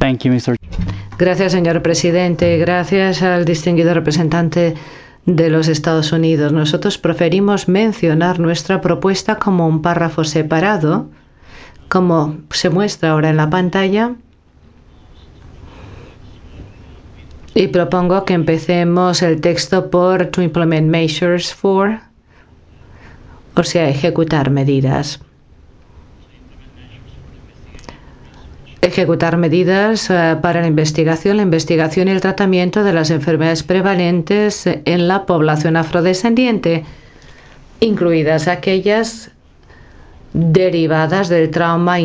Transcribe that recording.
Thank you, Mr. Gracias, señor presidente. Gracias al distinguido representante de los Estados Unidos. Nosotros preferimos mencionar nuestra propuesta como un párrafo separado, como se muestra ahora en la pantalla. Y propongo que empecemos el texto por to implement measures for, o sea, ejecutar medidas. Ejecutar medidas para la investigación y el tratamiento de las enfermedades prevalentes en la población afrodescendiente, incluidas aquellas derivadas del trauma